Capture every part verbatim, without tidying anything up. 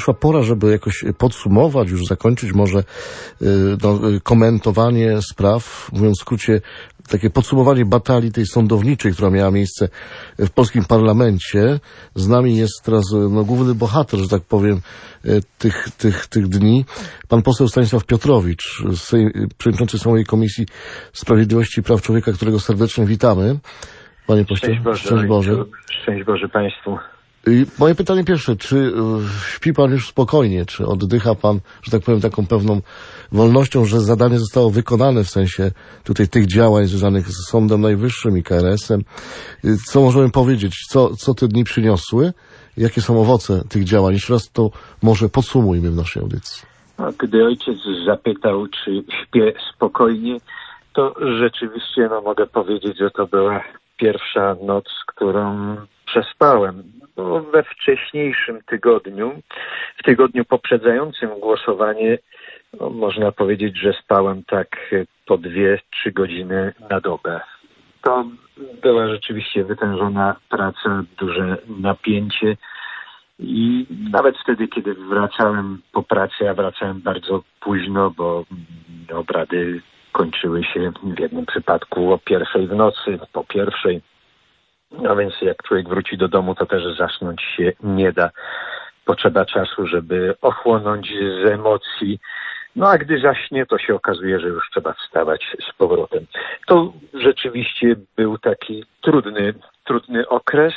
przyszła pora, żeby jakoś podsumować, już zakończyć może no, komentowanie spraw, mówiąc w skrócie, takie podsumowanie batalii tej sądowniczej, która miała miejsce w polskim parlamencie. Z nami jest teraz no, główny bohater, że tak powiem, tych, tych, tych dni, pan poseł Stanisław Piotrowicz, przewodniczący Sejmowej Komisji Sprawiedliwości i Praw Człowieka, którego serdecznie witamy. Panie pośle, szczęść Boże, szczęść Boże. Szczęść Boże Państwu. I moje pytanie pierwsze, czy śpi pan już spokojnie, czy oddycha pan, że tak powiem, taką pewną wolnością, że zadanie zostało wykonane w sensie tutaj tych działań związanych z Sądem Najwyższym i K R S-em? Co możemy powiedzieć? Co, co te dni przyniosły? Jakie są owoce tych działań? Jeszcze raz to może podsumujmy w naszej audycji. No, gdy ojciec zapytał, czy śpię spokojnie, to rzeczywiście no, mogę powiedzieć, że to była pierwsza noc, którą przespałem. Bo we wcześniejszym tygodniu, w tygodniu poprzedzającym głosowanie, no, można powiedzieć, że spałem tak po dwie, trzy godziny na dobę. To była rzeczywiście wytężona praca, duże napięcie i nawet wtedy, kiedy wracałem po pracy, ja wracałem bardzo późno, bo obrady kończyły się w jednym przypadku o pierwszej w nocy, po pierwszej. No więc jak człowiek wróci do domu, to też zasnąć się nie da. Potrzeba czasu, żeby ochłonąć z emocji. No a gdy zaśnie, to się okazuje, że już trzeba wstawać z powrotem. To rzeczywiście był taki trudny, trudny okres,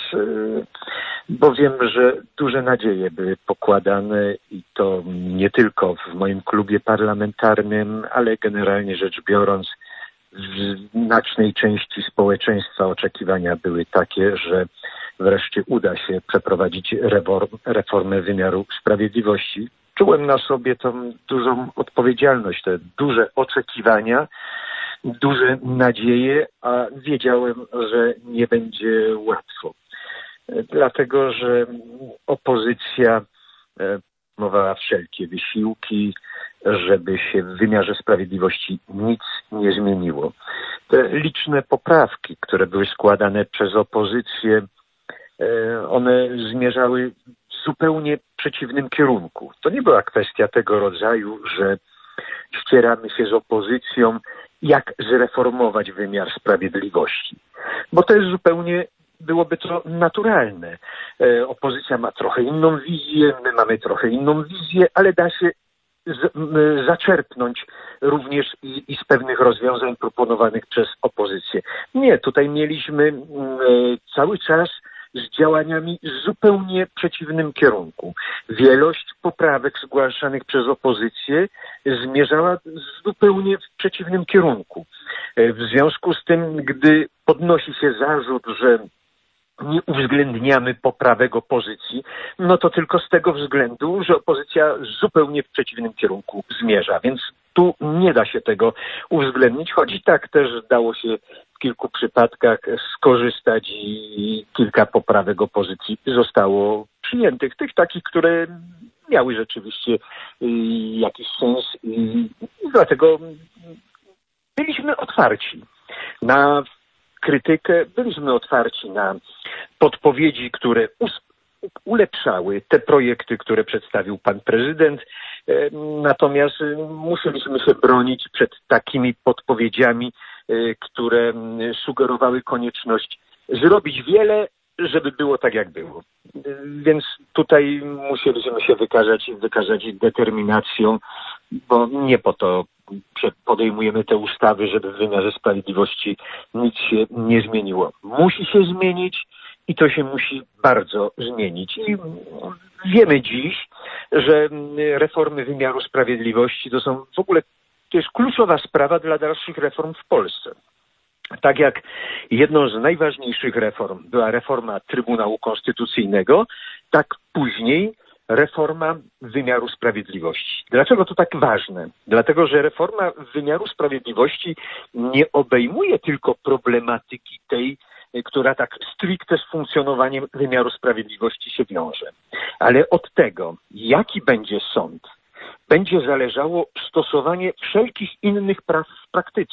bo wiem, że duże nadzieje były pokładane i to nie tylko w moim klubie parlamentarnym, ale generalnie rzecz biorąc, w znacznej części społeczeństwa oczekiwania były takie, że wreszcie uda się przeprowadzić reformę wymiaru sprawiedliwości. Czułem na sobie tą dużą odpowiedzialność, te duże oczekiwania, duże nadzieje, a wiedziałem, że nie będzie łatwo. Dlatego, że opozycja podejmowała wszelkie wysiłki, żeby się w wymiarze sprawiedliwości nic nie zmieniło. Te liczne poprawki, które były składane przez opozycję, one zmierzały w zupełnie przeciwnym kierunku. To nie była kwestia tego rodzaju, że ścieramy się z opozycją, jak zreformować wymiar sprawiedliwości. Bo to jest zupełnie, byłoby to naturalne. Opozycja ma trochę inną wizję, my mamy trochę inną wizję, ale da się z, m, zaczerpnąć również i, i z pewnych rozwiązań proponowanych przez opozycję. Nie, tutaj mieliśmy m, cały czas z działaniami w zupełnie przeciwnym kierunku. Wielość poprawek zgłaszanych przez opozycję zmierzała zupełnie w przeciwnym kierunku. W związku z tym, gdy podnosi się zarzut, że nie uwzględniamy poprawek opozycji, no to tylko z tego względu, że opozycja zupełnie w przeciwnym kierunku zmierza, więc tu nie da się tego uwzględnić, choć i tak też dało się w kilku przypadkach skorzystać i kilka poprawek opozycji zostało przyjętych, tych takich, które miały rzeczywiście jakiś sens i dlatego byliśmy otwarci na krytykę, byliśmy otwarci na podpowiedzi, które ulepszały te projekty, które przedstawił pan prezydent. Natomiast musieliśmy się bronić przed takimi podpowiedziami, które sugerowały konieczność zrobić wiele, żeby było tak, jak było. Więc tutaj musieliśmy się wykazać, wykazać determinacją, bo nie po to podejmujemy te ustawy, żeby w wymiarze sprawiedliwości nic się nie zmieniło. Musi się zmienić i to się musi bardzo zmienić. I wiemy dziś, że reformy wymiaru sprawiedliwości to są w ogóle, to jest kluczowa sprawa dla dalszych reform w Polsce. Tak jak jedną z najważniejszych reform była reforma Trybunału Konstytucyjnego, tak później reforma wymiaru sprawiedliwości. Dlaczego to tak ważne? Dlatego, że reforma wymiaru sprawiedliwości nie obejmuje tylko problematyki tej, która tak stricte z funkcjonowaniem wymiaru sprawiedliwości się wiąże. Ale od tego, jaki będzie sąd, będzie zależało stosowanie wszelkich innych praw w praktyce.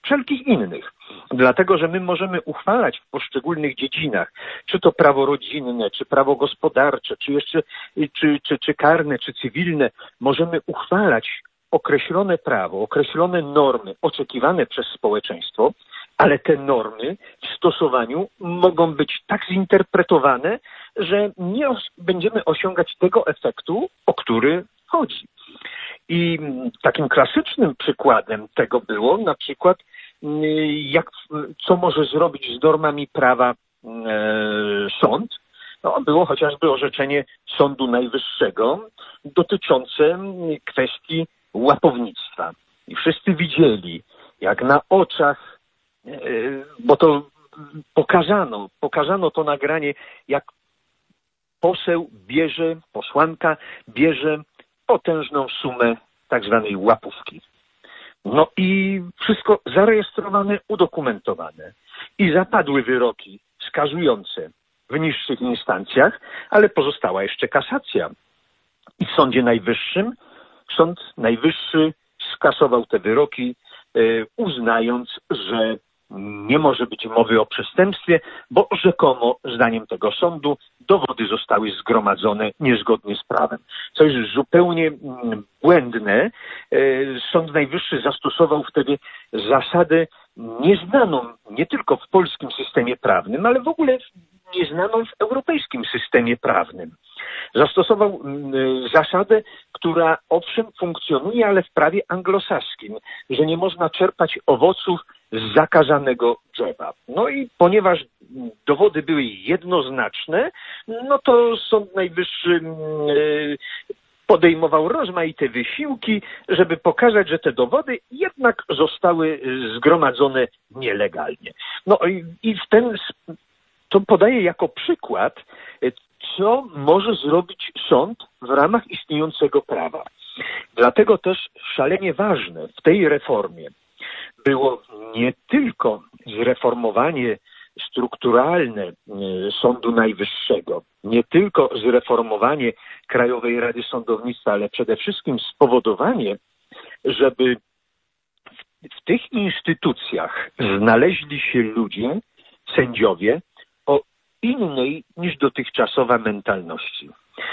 wszelkich innych. Dlatego, że my możemy uchwalać w poszczególnych dziedzinach, czy to prawo rodzinne, czy prawo gospodarcze, czy jeszcze, czy, czy, czy karne, czy cywilne, możemy uchwalać określone prawo, określone normy oczekiwane przez społeczeństwo, ale te normy w stosowaniu mogą być tak zinterpretowane, że nie os- będziemy osiągać tego efektu, o który chodzi. I takim klasycznym przykładem tego było na przykład, jak, co może zrobić z normami prawa e, sąd. No, było chociażby orzeczenie Sądu Najwyższego dotyczące kwestii łapownictwa. I wszyscy widzieli, jak na oczach, e, bo to pokazano, pokazano to nagranie, jak poseł bierze, posłanka bierze potężną sumę tak zwanej łapówki. No i wszystko zarejestrowane, udokumentowane. I zapadły wyroki skazujące w niższych instancjach, ale pozostała jeszcze kasacja. I w Sądzie Najwyższym Sąd Najwyższy skasował te wyroki, uznając, że nie może być mowy o przestępstwie, bo rzekomo, zdaniem tego sądu, dowody zostały zgromadzone niezgodnie z prawem. Co jest zupełnie błędne. Sąd Najwyższy zastosował wtedy zasadę nieznaną nie tylko w polskim systemie prawnym, ale w ogóle nieznaną w europejskim systemie prawnym. Zastosował zasadę, która owszem funkcjonuje, ale w prawie anglosaskim, że nie można czerpać owoców z zakazanego drzewa. No i ponieważ dowody były jednoznaczne, no to Sąd Najwyższy podejmował rozmaite wysiłki, żeby pokazać, że te dowody jednak zostały zgromadzone nielegalnie. No i w ten to podaję jako przykład, co może zrobić sąd w ramach istniejącego prawa. Dlatego też szalenie ważne w tej reformie było nie tylko zreformowanie strukturalne Sądu Najwyższego, nie tylko zreformowanie Krajowej Rady Sądownictwa, ale przede wszystkim spowodowanie, żeby w tych instytucjach znaleźli się ludzie, sędziowie, o innej niż dotychczasowa mentalności.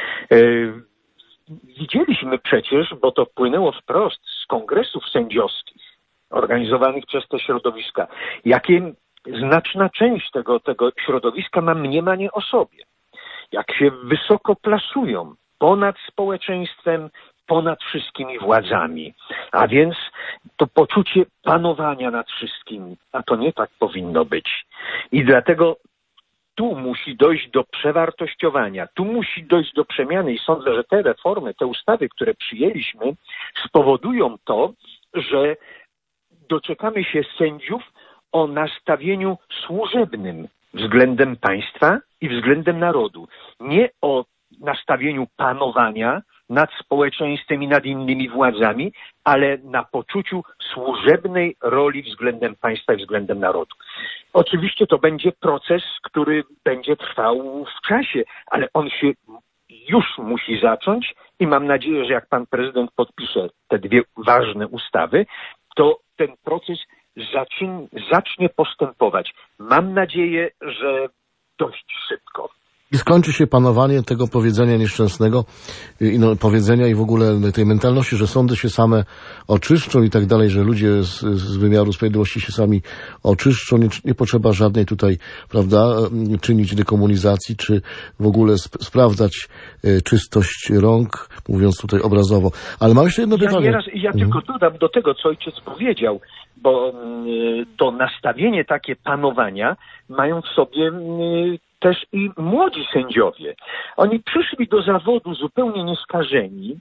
Widzieliśmy przecież, bo to płynęło wprost z kongresów sędziowskich organizowanych przez te środowiska, jakie znaczna część tego, tego środowiska ma mniemanie o sobie. Jak się wysoko plasują ponad społeczeństwem, ponad wszystkimi władzami. A więc to poczucie panowania nad wszystkimi. A to nie tak powinno być. I dlatego tu musi dojść do przewartościowania, tu musi dojść do przemiany i sądzę, że te reformy, te ustawy, które przyjęliśmy, spowodują to, że doczekamy się sędziów o nastawieniu służebnym względem państwa i względem narodu. Nie o nastawieniu panowania nad społeczeństwem i nad innymi władzami, ale na poczuciu służebnej roli względem państwa i względem narodu. Oczywiście to będzie proces, który będzie trwał w czasie, ale on się już musi zacząć i mam nadzieję, że jak pan prezydent podpisze te dwie ważne ustawy, to ten proces zacznie, zacznie postępować. Mam nadzieję, że dość szybko. I skończy się panowanie tego powiedzenia nieszczęsnego, i no, powiedzenia i w ogóle tej mentalności, że sądy się same oczyszczą i tak dalej, że ludzie z, z wymiaru sprawiedliwości się sami oczyszczą. Nie, nie potrzeba żadnej tutaj, prawda, czynić dekomunizacji, czy w ogóle sp- sprawdzać y, czystość rąk, mówiąc tutaj obrazowo. Ale mam jeszcze jedno ja pytanie. Nieraz, ja tylko dodam do tego, co ojciec powiedział, bo y, to nastawienie takie panowania mają w sobie y, też i młodzi sędziowie. Oni przyszli do zawodu zupełnie nieskażeni,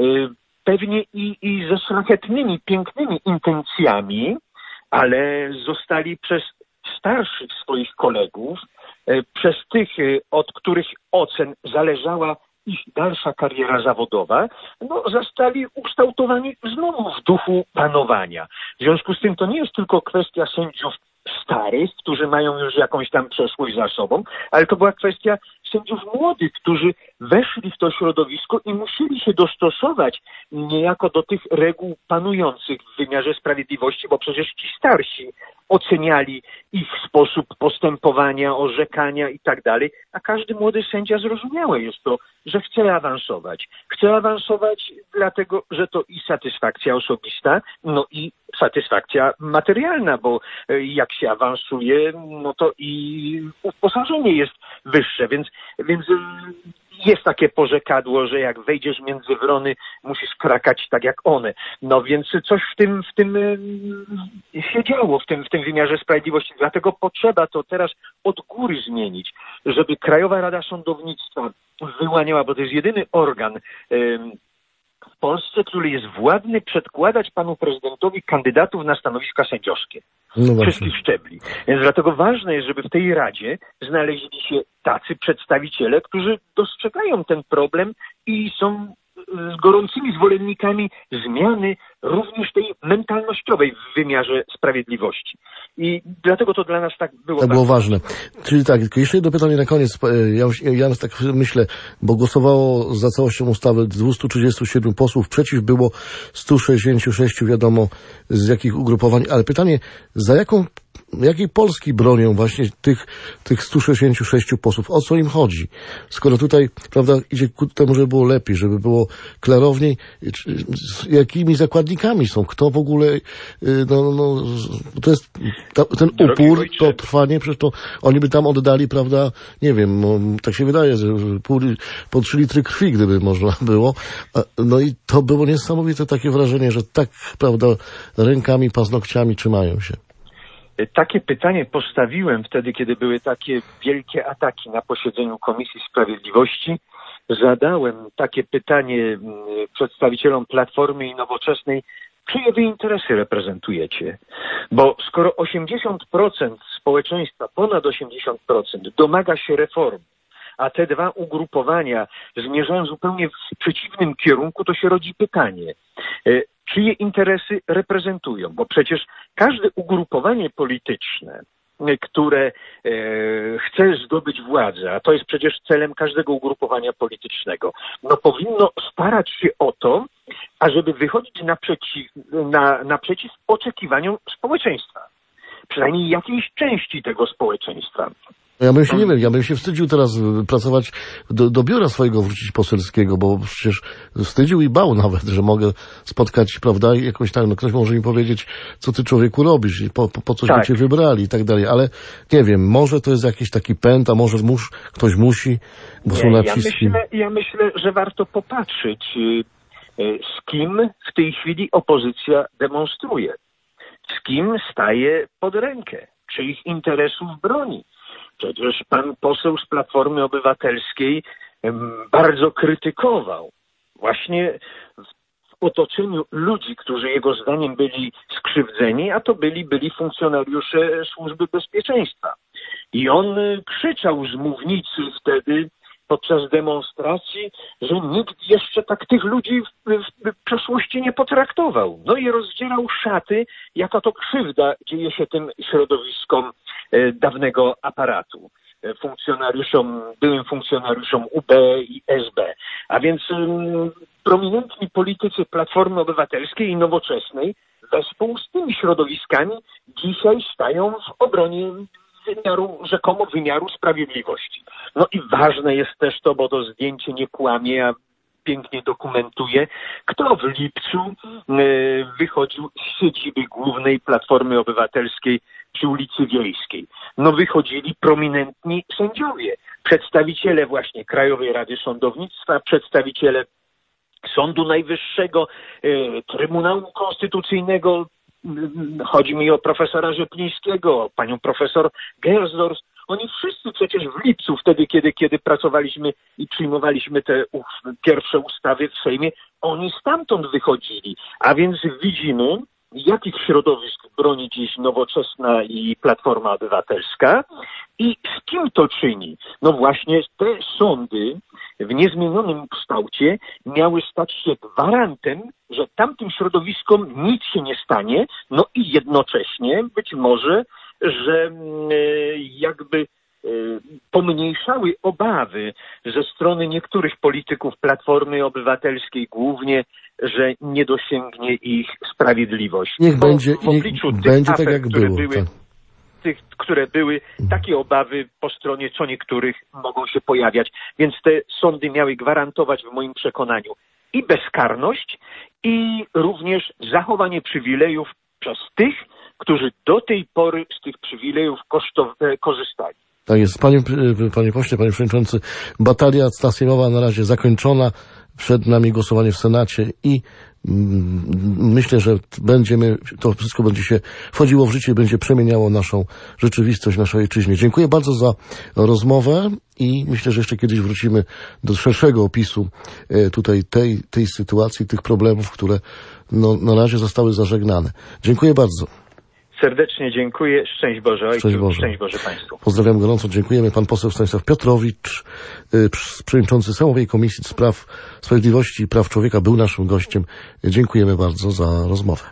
pewnie i, i ze szlachetnymi, pięknymi intencjami, ale zostali przez starszych swoich kolegów, przez tych, od których ocen zależała ich dalsza kariera zawodowa, no, zostali ukształtowani znowu w duchu panowania. W związku z tym to nie jest tylko kwestia sędziów starych, którzy mają już jakąś tam przeszłość za sobą, ale to była kwestia sędziów młodych, którzy weszli w to środowisko i musieli się dostosować niejako do tych reguł panujących w wymiarze sprawiedliwości, bo przecież ci starsi oceniali ich sposób postępowania, orzekania i tak dalej, a każdy młody sędzia zrozumiałe jest to, że chce awansować. Chce awansować dlatego, że to i satysfakcja osobista, no i satysfakcja materialna, bo jak się awansuje, no to i uposażenie jest wyższe, więc, więc jest takie porzekadło, że jak wejdziesz między wrony, musisz krakać tak jak one. No więc coś w tym, w tym się działo, w tym, w tym wymiarze sprawiedliwości. Dlatego potrzeba to teraz od góry zmienić, żeby Krajowa Rada Sądownictwa wyłaniała, bo to jest jedyny organ w Polsce, który jest władny przedkładać panu prezydentowi kandydatów na stanowiska sędziowskie. No wszystkich szczebli. Więc dlatego ważne jest, żeby w tej Radzie znaleźli się tacy przedstawiciele, którzy dostrzegają ten problem i są z gorącymi zwolennikami zmiany również tej mentalnościowej w wymiarze sprawiedliwości. I dlatego to dla nas tak było. Tak było ważne. Czyli tak, tylko jeszcze jedno pytanie na koniec. Ja, ja tak myślę, bo głosowało za całością ustawy dwieście trzydzieści siedem posłów, przeciw było sto sześćdziesiąt sześć, wiadomo z jakich ugrupowań, ale pytanie, za jaką jakiej Polski bronią właśnie tych, tych sto sześćdziesiąt sześć posłów? O co im chodzi? Skoro tutaj, prawda, idzie ku temu, żeby było lepiej, żeby było klarowniej, z jakimi zakładnikami są, kto w ogóle, no, no, to jest ta, ten upór, to trwanie, przecież to oni by tam oddali, prawda, nie wiem, no, tak się wydaje, że pół, po trzy litry krwi, gdyby można było. No i to było niesamowite takie wrażenie, że tak, prawda, rękami, paznokciami trzymają się. Takie pytanie postawiłem wtedy, kiedy były takie wielkie ataki na posiedzeniu Komisji Sprawiedliwości. Zadałem takie pytanie przedstawicielom Platformy i Nowoczesnej, czyje wy interesy reprezentujecie? Bo skoro osiemdziesiąt procent społeczeństwa, ponad osiemdziesiąt procent domaga się reformy, a te dwa ugrupowania zmierzają zupełnie w przeciwnym kierunku, to się rodzi pytanie, czyje interesy reprezentują, bo przecież każde ugrupowanie polityczne, które e, chce zdobyć władzę, a to jest przecież celem każdego ugrupowania politycznego, no powinno starać się o to, ażeby wychodzić naprzeciw, na, naprzeciw oczekiwaniom społeczeństwa, przynajmniej jakiejś części tego społeczeństwa. Ja bym się, nie wiem, ja bym się wstydził teraz pracować do, do biura swojego wrócić poselskiego, bo przecież wstydził i bał nawet, że mogę spotkać, prawda, jakąś tam, no ktoś może mi powiedzieć, co ty człowieku robisz, po, po, po coś tak. cię wybrali i tak dalej, ale nie wiem, może to jest jakiś taki pęd, a może mus, ktoś musi, bo nie, są naciski. Ja myślę, ja myślę, że warto popatrzeć, z kim w tej chwili opozycja demonstruje, z kim staje pod rękę, czyich interesów broni. Przecież pan poseł z Platformy Obywatelskiej bardzo krytykował właśnie w otoczeniu ludzi, którzy jego zdaniem byli skrzywdzeni, a to byli, byli funkcjonariusze Służby Bezpieczeństwa. I on krzyczał z mównicy wtedy podczas demonstracji, że nikt jeszcze tak tych ludzi w, w, w przeszłości nie potraktował. No i rozdzierał szaty, jaka to krzywda dzieje się tym środowiskom e, dawnego aparatu. E, funkcjonariuszom, byłym funkcjonariuszom U B i S B. A więc um, prominentni politycy Platformy Obywatelskiej i Nowoczesnej wespół z tymi środowiskami dzisiaj stają w obronie wymiaru, rzekomo wymiaru sprawiedliwości. No i ważne jest też to, bo to zdjęcie nie kłamie, a pięknie dokumentuje, kto w lipcu y, wychodził z siedziby głównej Platformy Obywatelskiej przy ulicy Wiejskiej. No wychodzili prominentni sędziowie, przedstawiciele właśnie Krajowej Rady Sądownictwa, przedstawiciele Sądu Najwyższego, y, Trybunału Konstytucyjnego. Chodzi mi o profesora Rzeplińskiego, o panią profesor Gersdorf. Oni wszyscy przecież w lipcu, wtedy, kiedy, kiedy pracowaliśmy i przyjmowaliśmy te pierwsze ustawy w Sejmie, oni stamtąd wychodzili. A więc widzimy, jakich środowisk broni dziś Nowoczesna i Platforma Obywatelska i z kim to czyni. No właśnie te sądy w niezmienionym kształcie miały stać się gwarantem, że tamtym środowiskom nic się nie stanie, no i jednocześnie być może, że jakby pomniejszały obawy ze strony niektórych polityków Platformy Obywatelskiej głównie, że nie dosięgnie ich sprawiedliwość. Niech Bo będzie, w obliczu niech tych będzie afer, tak, jak które było. były, Tak. tych, które były, takie obawy po stronie co niektórych mogą się pojawiać. Więc te sądy miały gwarantować w moim przekonaniu i bezkarność, i również zachowanie przywilejów przez tych, którzy do tej pory z tych przywilejów kosztow- korzystali. Tak jest. Panie, panie pośle, panie przewodniczący, batalia ta sejmowa na razie zakończona. Przed nami głosowanie w Senacie i mm, myślę, że będziemy, to wszystko będzie się wchodziło w życie i będzie przemieniało naszą rzeczywistość w naszej ojczyźnie. Dziękuję bardzo za rozmowę i myślę, że jeszcze kiedyś wrócimy do szerszego opisu e, tutaj tej, tej sytuacji, tych problemów, które no, na razie zostały zażegnane. Dziękuję bardzo. Serdecznie dziękuję. Szczęść Boże Ojcu, Szczęść Boże. Szczęść Boże Państwu. Pozdrawiam gorąco, dziękujemy. Pan poseł Stanisław Piotrowicz, przewodniczący Sejmowej Komisji Spraw Sprawiedliwości i Praw Człowieka, był naszym gościem. Dziękujemy bardzo za rozmowę.